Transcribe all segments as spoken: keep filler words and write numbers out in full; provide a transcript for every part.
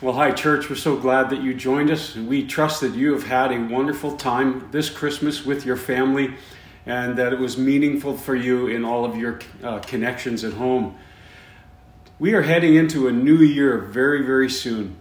Well, hi, church. We're so glad that you joined us. We trust that you have had a wonderful time this Christmas with your family and that it was meaningful for you in all of your uh, connections at home. We are heading into a new year very, very soon.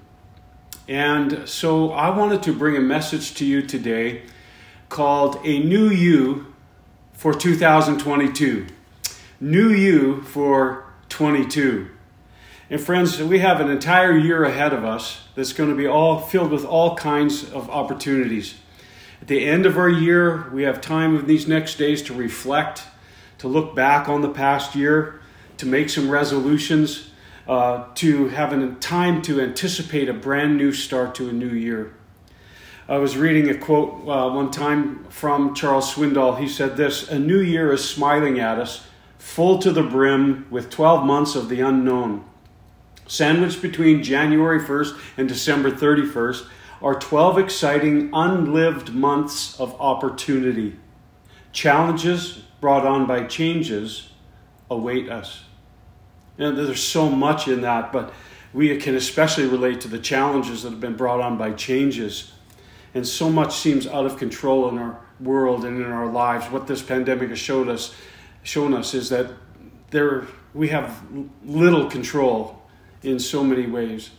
And so I wanted to bring a message to you today called A New You for two thousand twenty-two. New You for twenty-two. And friends, we have an entire year ahead of us that's going to be all filled with all kinds of opportunities. At the end of our year, we have time in these next days to reflect, to look back on the past year, to make some resolutions, uh, to have a time to anticipate a brand new start to a new year. I was reading a quote uh, one time from Charles Swindoll. He said this: "A new year is smiling at us, full to the brim with twelve months of the unknown. Sandwiched between January first and December thirty-first are twelve exciting, unlived months of opportunity. Challenges brought on by changes await us." And there's so much in that, but we can especially relate to the challenges that have been brought on by changes. And so much seems out of control in our world and in our lives. What this pandemic has showed us, shown us is that there we have little control in so many ways.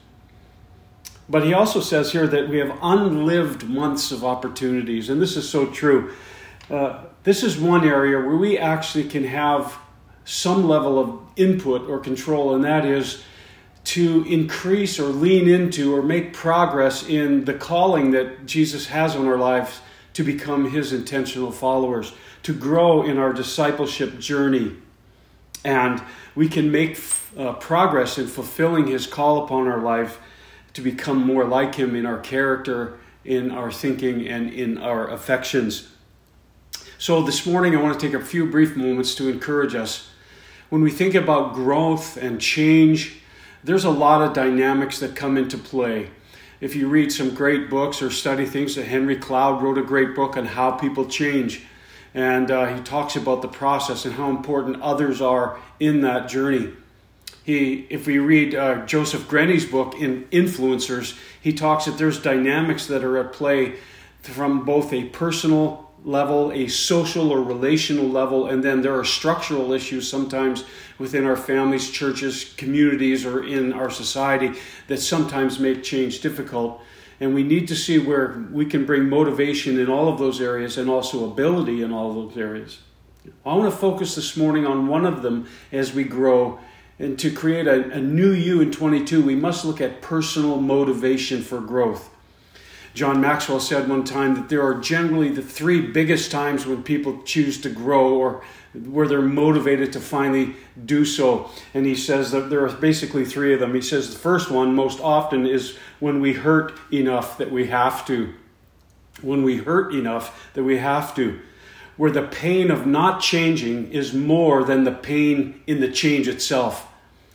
But he also says here that we have unlived months of opportunities, and this is so true. Uh, this is one area where we actually can have some level of input or control, and that is to increase or lean into or make progress in the calling that Jesus has on our lives to become his intentional followers, to grow in our discipleship journey. And we can make uh, progress in fulfilling his call upon our life to become more like him in our character, in our thinking, and in our affections. So this morning I want to take a few brief moments to encourage us. When we think about growth and change, there's a lot of dynamics that come into play. If you read some great books or study things, that Henry Cloud wrote a great book on how people change. And uh, he talks about the process and how important others are in that journey. He, if we read uh, Joseph Grenny's book in Influencers, he talks that there's dynamics that are at play from both a personal level, a social or relational level, and then there are structural issues sometimes within our families, churches, communities, or in our society that sometimes make change difficult. And we need to see where we can bring motivation in all of those areas and also ability in all of those areas. I want to focus this morning on one of them as we grow. And to create a, a new you in twenty-two, we must look at personal motivation for growth. John Maxwell said one time that there are generally the three biggest times when people choose to grow or where they're motivated to finally do so. And he says that there are basically three of them. He says the first one most often is when we hurt enough that we have to. When we hurt enough that we have to. Where the pain of not changing is more than the pain in the change itself.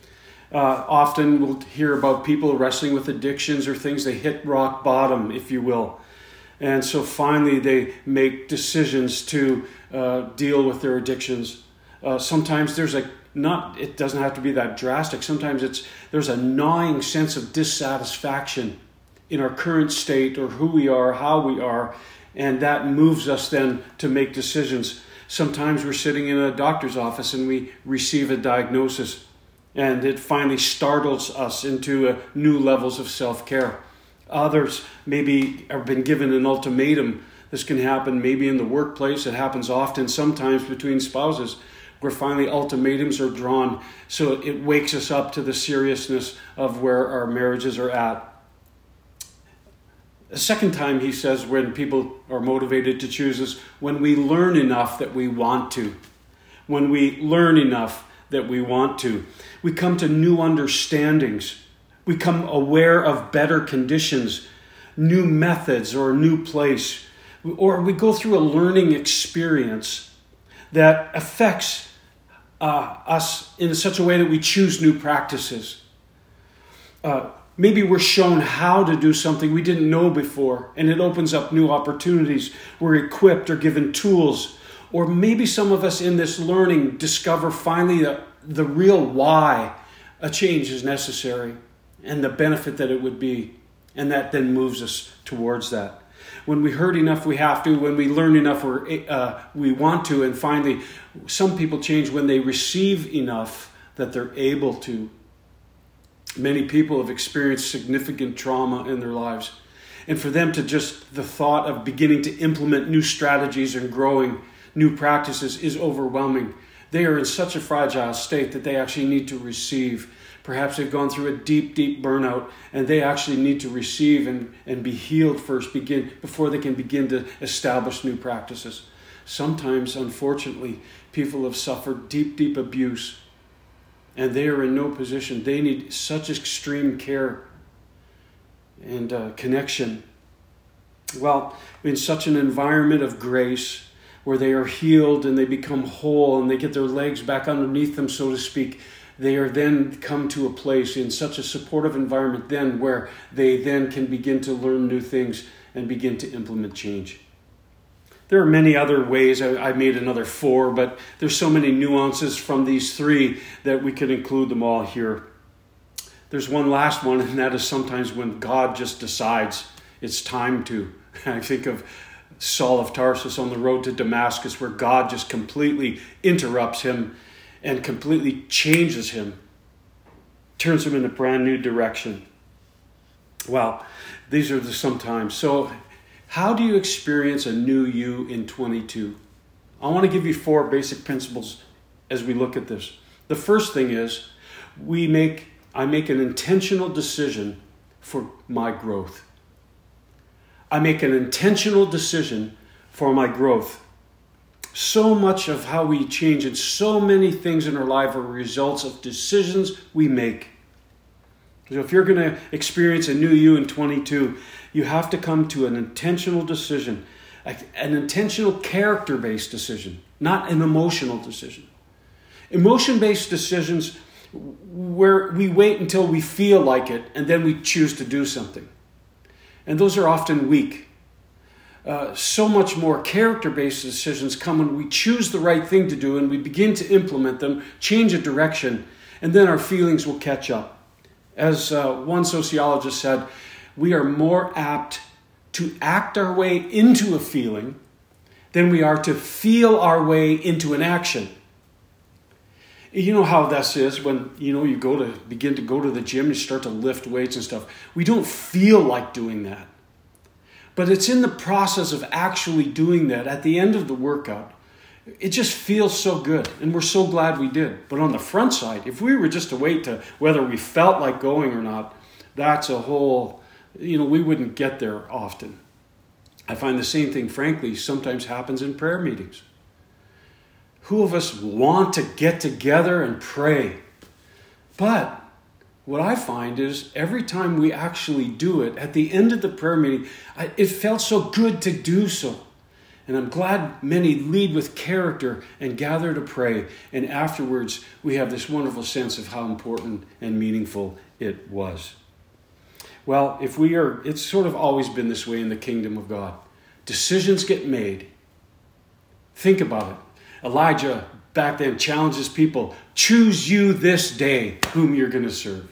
Uh, often we'll hear about people wrestling with addictions or things. They hit rock bottom, if you will. And so finally they make decisions to uh, deal with their addictions. Uh, sometimes there's a not, it doesn't have to be that drastic. Sometimes it's there's a gnawing sense of dissatisfaction in our current state or who we are, how we are, and that moves us then to make decisions. Sometimes we're sitting in a doctor's office and we receive a diagnosis, and it finally startles us into uh, new levels of self-care. Others maybe have been given an ultimatum. This can happen maybe in the workplace. It happens often, sometimes between spouses, where finally ultimatums are drawn. So it wakes us up to the seriousness of where our marriages are at. The second time, he says, when people are motivated to choose is when we learn enough that we want to. When we learn enough that we want to. We come to new understandings. We become aware of better conditions, new methods, or a new place. Or we go through a learning experience that affects uh, us in such a way that we choose new practices. Uh, maybe we're shown how to do something we didn't know before, and it opens up new opportunities. We're equipped or given tools. Or maybe some of us in this learning discover finally the, the real why a change is necessary. and the benefit that it would be. And that then moves us towards that. When we hurt enough, we have to. When we learn enough, we're, uh, we want to. And finally, some people change when they receive enough that they're able to. Many people have experienced significant trauma in their lives. And for them to just, the thought of beginning to implement new strategies and growing new practices is overwhelming. They are in such a fragile state that they actually need to receive. Perhaps they've gone through a deep, deep burnout, and they actually need to receive and, and be healed first, begin before they can begin to establish new practices. Sometimes, unfortunately, people have suffered deep, deep abuse, and they are in no position. They need such extreme care and uh, connection. Well, in such an environment of grace, where they are healed and they become whole and they get their legs back underneath them, so to speak, they are then come to a place in such a supportive environment then where they then can begin to learn new things and begin to implement change. There are many other ways. I, I made another four, but there's so many nuances from these three that we could include them all here. There's one last one, and that is sometimes when God just decides it's time to. I think of Saul of Tarsus on the road to Damascus, where God just completely interrupts him and completely changes him, turns him in a brand new direction. Well, these are the sometimes. So how do you experience a new you in twenty-two? I want to give you four basic principles as we look at this. The first thing is we make I make an intentional decision for my growth. I make an intentional decision for my growth. So much of how we change and so many things in our life are results of decisions we make. So if you're going to experience a new you in twenty-two, you have to come to an intentional decision, an intentional character-based decision, not an emotional decision. Emotion-based decisions where we wait until we feel like it and then we choose to do something. And those are often weak. Uh, so much more character-based decisions come when we choose the right thing to do and we begin to implement them, change a direction, and then our feelings will catch up. As uh, one sociologist said, we are more apt to act our way into a feeling than we are to feel our way into an action. You know how this is when you know you go to begin to go to the gym, you start to lift weights and stuff. We don't feel like doing that. But it's in the process of actually doing that at the end of the workout. It just feels so good, and we're so glad we did. But on the front side, if we were just to wait to whether we felt like going or not, that's a whole, you know, we wouldn't get there often. I find the same thing, frankly, sometimes happens in prayer meetings. Who of us want to get together and pray? But what I find is every time we actually do it, at the end of the prayer meeting, I, it felt so good to do so. And I'm glad many lead with character and gather to pray. And afterwards, we have this wonderful sense of how important and meaningful it was. Well, if we are, it's sort of always been this way in the kingdom of God. Decisions get made. Think about it. Elijah back then challenges people, choose you this day whom you're going to serve.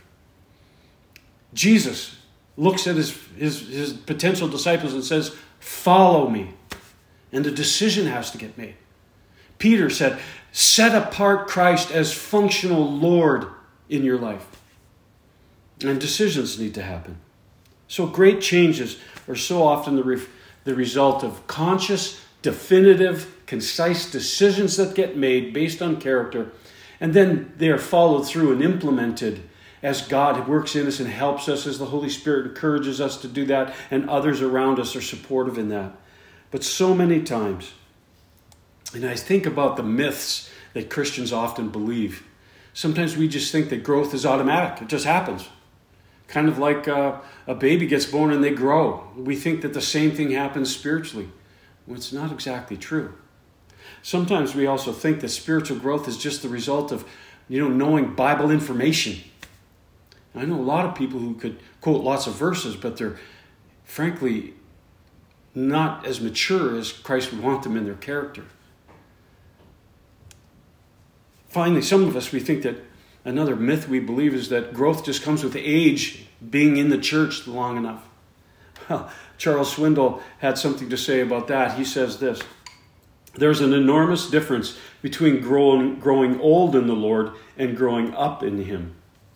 Jesus looks at his, his, his potential disciples and says, follow me. And a decision has to get made. Peter said, set apart Christ as functional Lord in your life. And decisions need to happen. So great changes are so often the, re- the result of conscious, definitive, concise decisions that get made based on character. And then they are followed through and implemented as God works in us and helps us, as the Holy Spirit encourages us to do that, and others around us are supportive in that. But so many times, and I think about the myths that Christians often believe, sometimes we just think that growth is automatic. It just happens. Kind of like uh, a baby gets born and they grow. We think that the same thing happens spiritually. Well, it's not exactly true. Sometimes we also think that spiritual growth is just the result of, you know, knowing Bible information. I know a lot of people who could quote lots of verses, but they're frankly not as mature as Christ would want them in their character. Finally, some of us, we think that Another myth we believe is that growth just comes with age, being in the church long enough. Well, Charles Swindoll had something to say about that. He says this: there's an enormous difference between growing, growing old in the Lord and growing up in Him.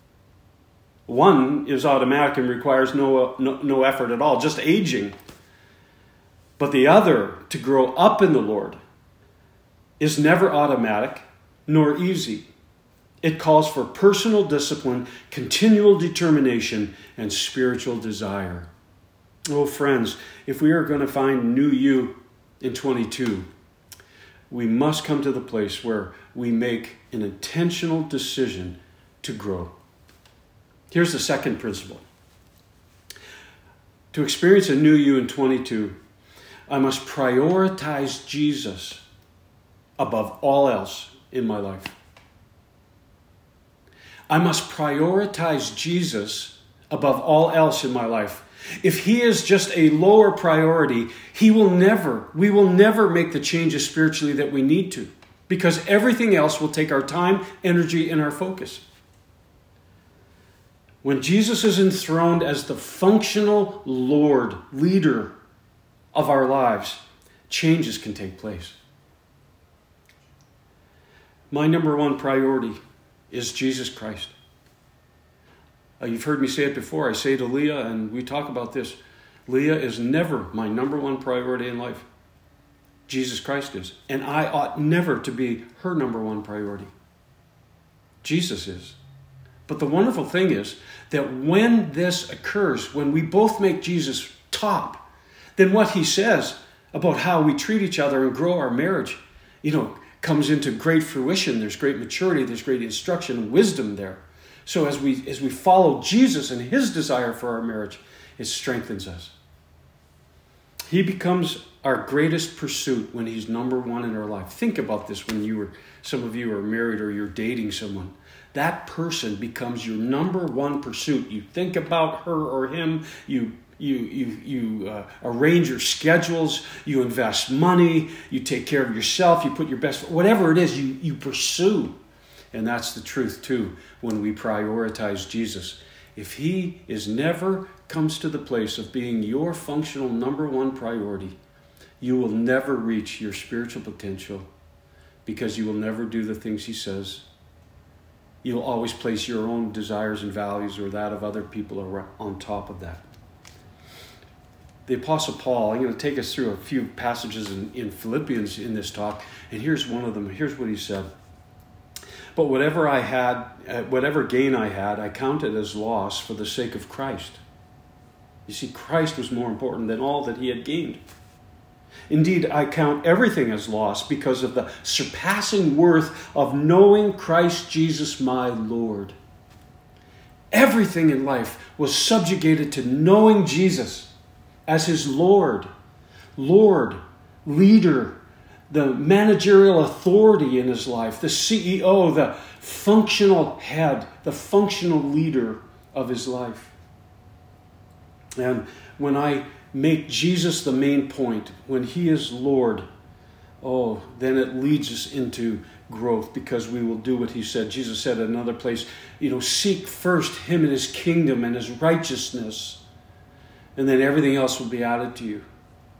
One is automatic and requires no, no, no effort at all, just aging. But the other, to grow up in the Lord, is never automatic nor easy. It calls for personal discipline, continual determination, and spiritual desire. Oh, friends, if we are going to find new you in twenty-two, we must come to the place where we make an intentional decision to grow. Here's the second principle. To experience a new you in twenty-two, I must prioritize Jesus above all else in my life. I must prioritize Jesus above all else in my life. If He is just a lower priority, He will never, we will never make the changes spiritually that we need to, because everything else will take our time, energy, and our focus. When Jesus is enthroned as the functional Lord, leader of our lives, changes can take place. My number one priority is Jesus Christ. Uh, you've heard me say it before. I say to Leah, and we talk about this, Leah is never my number one priority in life. Jesus Christ is. And I ought never to be her number one priority. Jesus is. But the wonderful thing is that when this occurs, when we both make Jesus top, then what He says about how we treat each other and grow our marriage, you know, comes into great fruition. There's great maturity, there's great instruction and wisdom there. So as we as we follow Jesus and His desire for our marriage, it strengthens us. He becomes our greatest pursuit when He's number one in our life. Think about this when you were, some of you are married or you're dating someone. That person becomes your number one pursuit. You think about her or him, you You you you uh, arrange your schedules, you invest money, you take care of yourself, you put your best, whatever it is, you, you pursue. And that's the truth too, when we prioritize Jesus. If He is never comes to the place of being your functional number one priority, you will never reach your spiritual potential, because you will never do the things He says. You'll always place your own desires and values or that of other people on top of that. The Apostle Paul, I'm going to take us through a few passages in, in Philippians in this talk, and here's one of them. Here's what he said. But whatever I had, uh, whatever gain I had, I counted as loss for the sake of Christ. You see, Christ was more important than all that he had gained. Indeed, I count everything as loss because of the surpassing worth of knowing Christ Jesus my Lord. Everything in life was subjugated to knowing Jesus as his Lord, Lord, leader, the managerial authority in his life, the C E O, the functional head, the functional leader of his life. And when I make Jesus the main point, when he is Lord, oh, then it leads us into growth, because we will do what he said. Jesus said in another place, you know, seek first him and his kingdom and his righteousness, and then everything else will be added to you.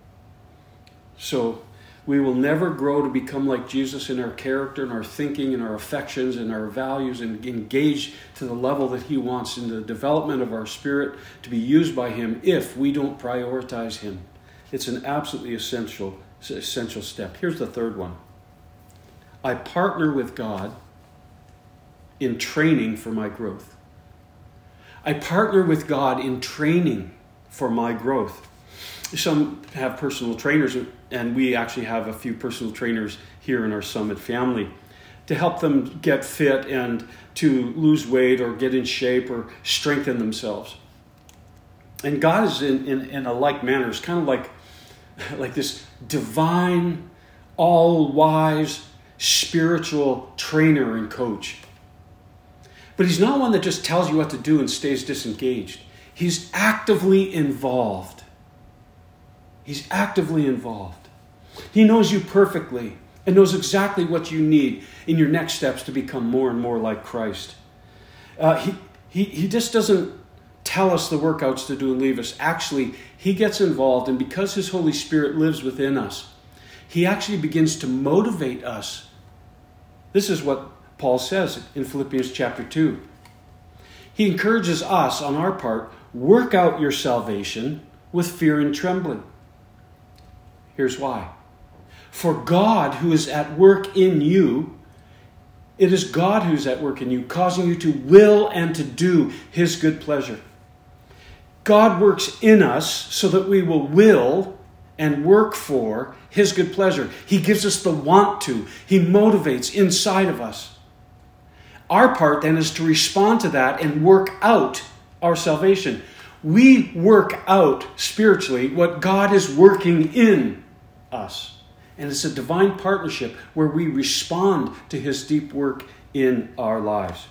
So we will never grow to become like Jesus in our character and our thinking and our affections and our values, and engage to the level that he wants in the development of our spirit to be used by him, if we don't prioritize him. It's an absolutely essential, essential step. Here's the third one. I partner with God in training for my growth. I partner with God in training for my growth. Some have personal trainers, and we actually have a few personal trainers here in our Summit family to help them get fit and to lose weight or get in shape or strengthen themselves. And God is in, in, in a like manner. It's kind of like, like this divine, all-wise, spiritual trainer and coach. But he's not one that just tells you what to do and stays disengaged. He's actively involved. He's actively involved. He knows you perfectly and knows exactly what you need in your next steps to become more and more like Christ. Uh, he, he, he just doesn't tell us the workouts to do and leave us. Actually, he gets involved, and because his Holy Spirit lives within us, he actually begins to motivate us. This is what Paul says in Philippians chapter two. He encourages us, on our part, work out your salvation with fear and trembling. Here's why. For God, who is at work in you, it is God who's at work in you, causing you to will and to do his good pleasure. God works in us so that we will will and work for his good pleasure. He gives us the want to. He motivates inside of us. Our part then is to respond to that and work out our salvation. We work out spiritually what God is working in us. And it's a divine partnership where we respond to his deep work in our lives.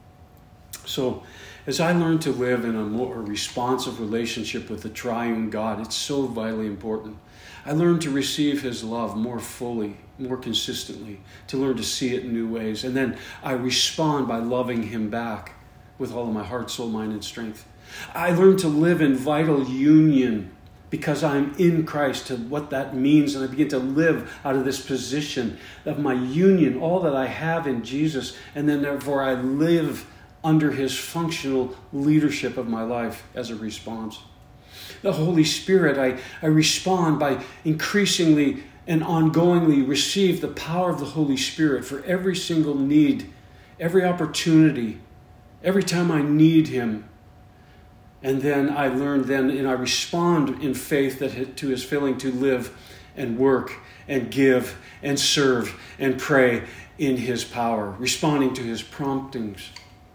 So, as I learn to live in a more responsive relationship with the triune God, it's so vitally important. I learn to receive his love more fully, more consistently, to learn to see it in new ways. And then I respond by loving him back with all of my heart, soul, mind, and strength. I learn to live in vital union because I'm in Christ, to what that means. And I begin to live out of this position of my union, all that I have in Jesus. And then therefore I live under his functional leadership of my life as a response. The Holy Spirit, I, I respond by increasingly and ongoingly receive the power of the Holy Spirit for every single need, every opportunity, every time I need him. And then I learn then and I respond in faith that to his filling to live and work and give and serve and pray in his power, responding to his promptings.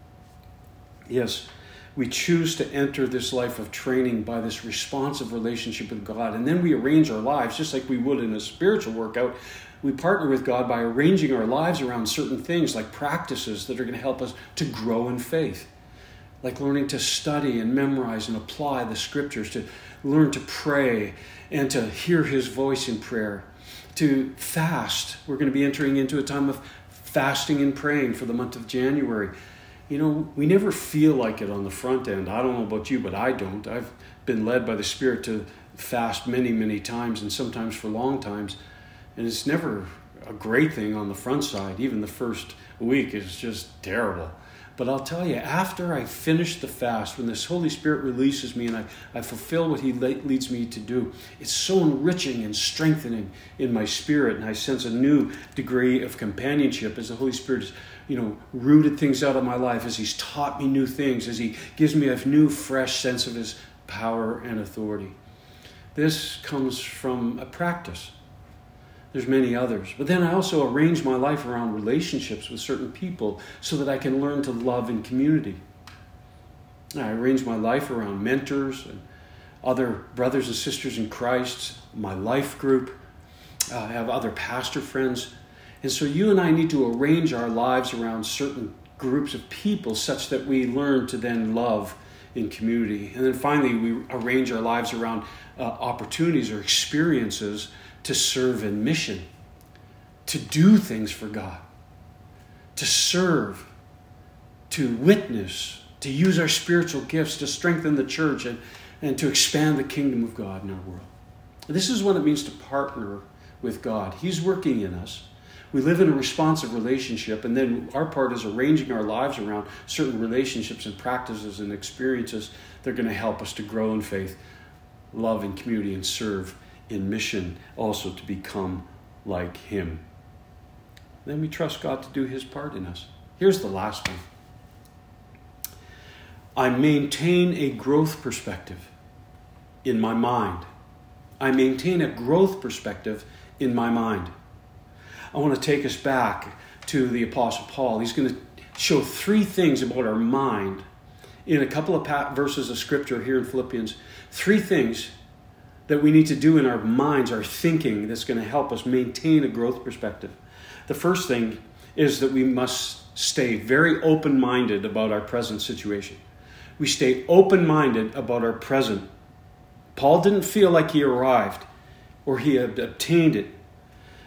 Yes, we choose to enter this life of training by this responsive relationship with God. And then we arrange our lives, just like we would in a spiritual workout. We partner with God by arranging our lives around certain things, like practices that are going to help us to grow in faith. Like learning to study and memorize and apply the scriptures, to learn to pray and to hear his voice in prayer. To fast. We're going to be entering into a time of fasting and praying for the month of January. You know, we never feel like it on the front end. I don't know about you, but I don't. I've been led by the Spirit to fast many, many times, and sometimes for long times. And it's never a great thing on the front side. Even the first week is just terrible. But I'll tell you, after I finish the fast, when this Holy Spirit releases me and I, I fulfill what he leads me to do, it's so enriching and strengthening in my spirit. And I sense a new degree of companionship as the Holy Spirit has, you know, rooted things out of my life, as he's taught me new things, as he gives me a new, fresh sense of his power and authority. This comes from a practice. There's many others. But then I also arrange my life around relationships with certain people so that I can learn to love in community. I arrange my life around mentors and other brothers and sisters in Christ, my life group. I have other pastor friends. And so you and I need to arrange our lives around certain groups of people such that we learn to then love in community. And then finally, we arrange our lives around uh, opportunities or experiences to serve in mission, to do things for God, to serve, to witness, to use our spiritual gifts to strengthen the church and, and to expand the kingdom of God in our world. This is what it means to partner with God. He's working in us. We live in a responsive relationship, and then our part is arranging our lives around certain relationships and practices and experiences that are going to help us to grow in faith, love in community, and serve in mission, also to become like him. Then we trust God to do his part in us. Here's the last one. I maintain a growth perspective in my mind. I maintain a growth perspective in my mind. I want to take us back to the Apostle Paul. He's going to show three things about our mind in a couple of verses of Scripture here in Philippians. Three things that we need to do in our minds, our thinking, that's going to help us maintain a growth perspective. The first thing is that we must stay very open-minded about our present situation. We stay open-minded about our present. Paul didn't feel like he arrived or he had obtained it.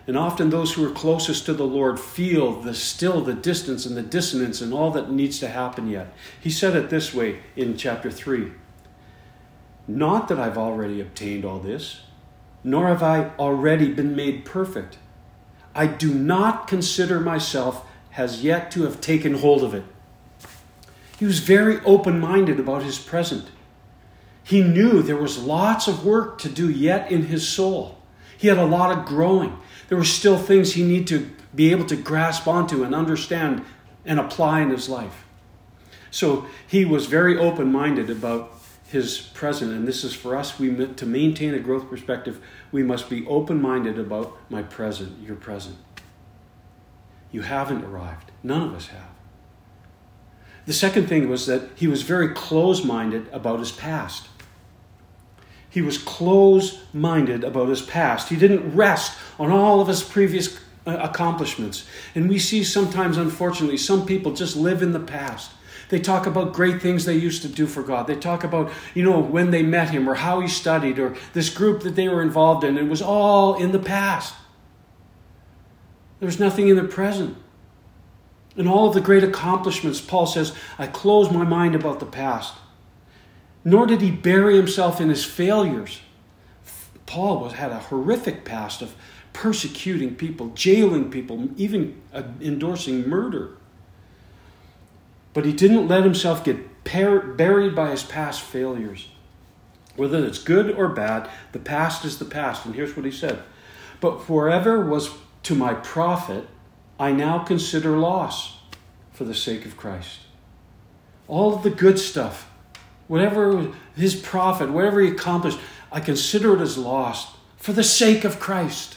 And often those who are closest to the Lord feel the still the distance and the dissonance and all that needs to happen yet. He said it this way in chapter three. Not that I've already obtained all this, nor have I already been made perfect. I do not consider myself as yet to have taken hold of it. He was very open-minded about his present. He knew there was lots of work to do yet in his soul. He had a lot of growing. There were still things he needed to be able to grasp onto and understand and apply in his life. So he was very open-minded about his present. And this is for us, we to maintain a growth perspective, we must be open-minded about my present, your present. You haven't arrived. None of us have. The second thing was that he was very close-minded about his past. He was close-minded about his past. He didn't rest on all of his previous accomplishments. And we see sometimes, unfortunately, some people just live in the past. They talk about great things they used to do for God. They talk about, you know, when they met him or how he studied or this group that they were involved in. It was all in the past. There's nothing in the present. And all of the great accomplishments, Paul says, I close my mind about the past. Nor did he bury himself in his failures. Paul was, had a horrific past of persecuting people, jailing people, even uh, endorsing murder. But he didn't let himself get par- buried by his past failures. Whether it's good or bad, the past is the past. And here's what he said. But whatever was to my profit, I now consider loss for the sake of Christ. All of the good stuff, whatever his profit, whatever he accomplished, I consider it as lost for the sake of Christ.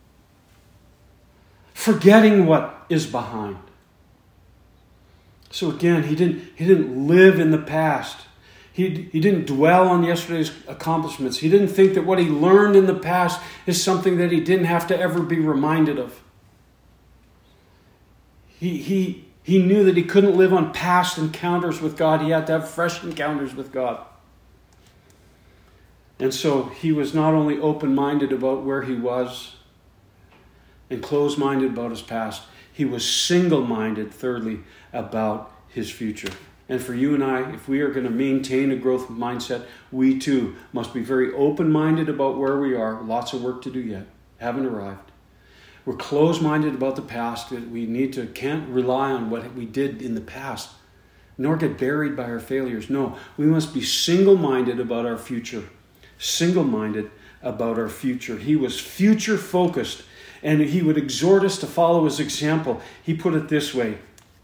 Forgetting what is behind. So again, he didn't, he didn't live in the past. He, he didn't dwell on yesterday's accomplishments. He didn't think that what he learned in the past is something that he didn't have to ever be reminded of. He, he, he knew that he couldn't live on past encounters with God. He had to have fresh encounters with God. And so he was not only open-minded about where he was and closed-minded about his past, he was single-minded, thirdly, about his future. And for you and I, if we are going to maintain a growth mindset, we too must be very open-minded about where we are. Lots of work to do yet. Haven't arrived. We're closed-minded about the past. We need to, can't rely on what we did in the past, nor get buried by our failures. No, we must be single-minded about our future. Single-minded about our future. He was future-focused, and he would exhort us to follow his example. He put it this way.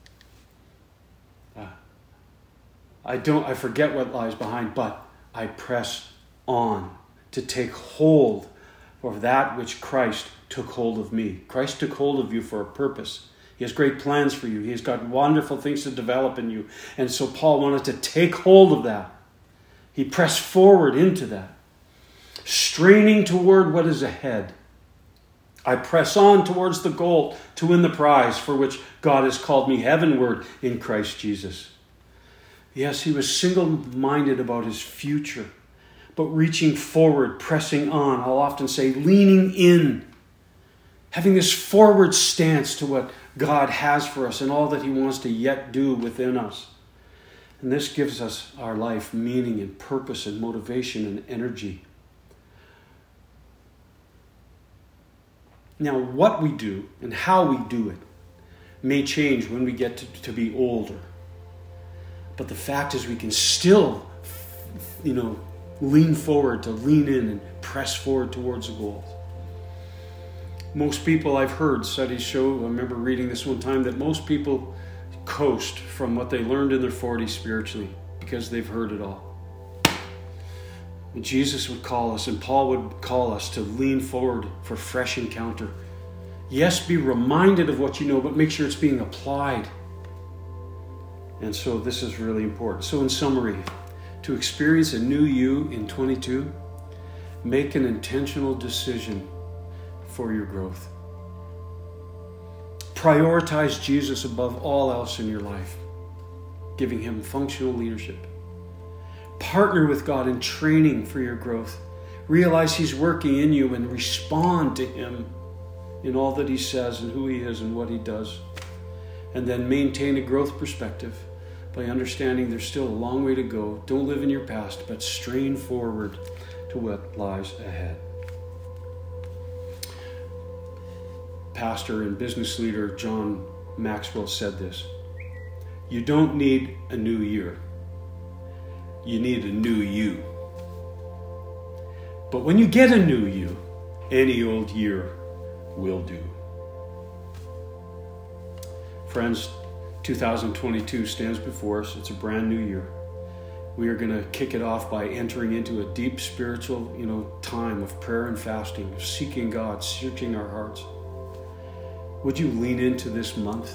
Uh, I don't, I forget what lies behind, but I press on to take hold of that which Christ took hold of me. Christ took hold of you for a purpose. He has great plans for you. He's got wonderful things to develop in you. And so Paul wanted to take hold of that. He pressed forward into that, straining toward what is ahead. I press on towards the goal to win the prize for which God has called me heavenward in Christ Jesus. Yes, he was single-minded about his future, but reaching forward, pressing on. I'll often say leaning in, having this forward stance to what God has for us and all that he wants to yet do within us. And this gives us our life meaning and purpose and motivation and energy. Now, what we do and how we do it may change when we get to, to be older. But the fact is we can still, you know, lean forward, to lean in and press forward towards the goals. Most people, I've heard studies show, I remember reading this one time, that most people coast from what they learned in their forties spiritually because they've heard it all. And Jesus would call us, and Paul would call us to lean forward for fresh encounter. Yes, be reminded of what you know, but make sure it's being applied. And so this is really important. So in summary, to experience a new you in twenty-two, make an intentional decision for your growth. Prioritize Jesus above all else in your life, giving him functional leadership. Partner with God in training for your growth. Realize he's working in you and respond to him in all that he says and who he is and what he does. And then maintain a growth perspective by understanding there's still a long way to go. Don't live in your past, but strain forward to what lies ahead. Pastor and business leader John Maxwell said this: you don't need a new year. You need a new you. But when you get a new you, any old year will do. Friends, two thousand twenty-two stands before us. It's a brand new year. We are going to kick it off by entering into a deep spiritual, you know, time of prayer and fasting, of seeking God, searching our hearts. Would you lean into this month?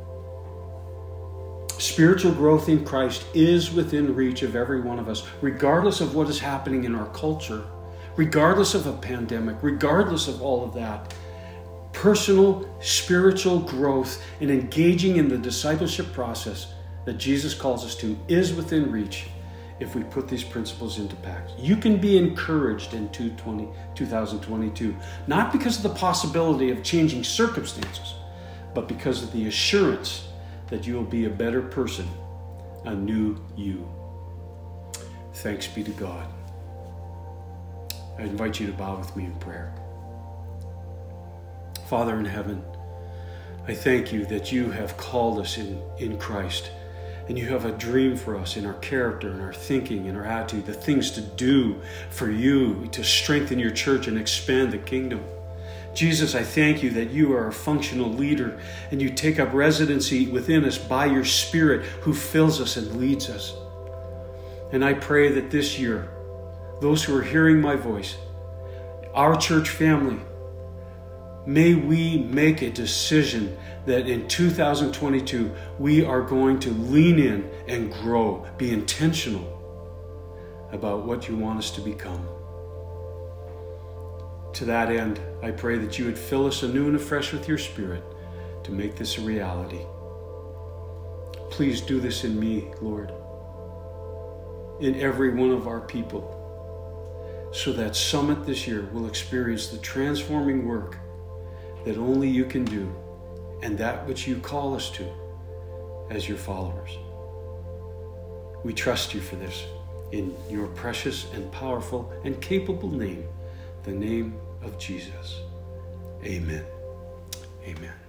Spiritual growth in Christ is within reach of every one of us, regardless of what is happening in our culture, regardless of a pandemic, regardless of all of that. Personal spiritual growth and engaging in the discipleship process that Jesus calls us to is within reach if we put these principles into practice. You can be encouraged in two thousand twenty-two, not because of the possibility of changing circumstances, but because of the assurance that you will be a better person, a new you. Thanks be to God. I invite you to bow with me in prayer. Father in heaven, I thank you that you have called us in, in Christ, and you have a dream for us in our character, in our thinking, in our attitude, the things to do for you to strengthen your church and expand the kingdom. Jesus, I thank you that you are a functional leader and you take up residency within us by your Spirit who fills us and leads us. And I pray that this year, those who are hearing my voice, our church family, may we make a decision that in two thousand twenty-two, we are going to lean in and grow, be intentional about what you want us to become. To that end, I pray that you would fill us anew and afresh with your Spirit to make this a reality. Please do this in me, Lord, in every one of our people, so that Summit this year will experience the transforming work that only you can do, and that which you call us to as your followers. We trust you for this in your precious and powerful and capable name, the name of Jesus. Amen. Amen.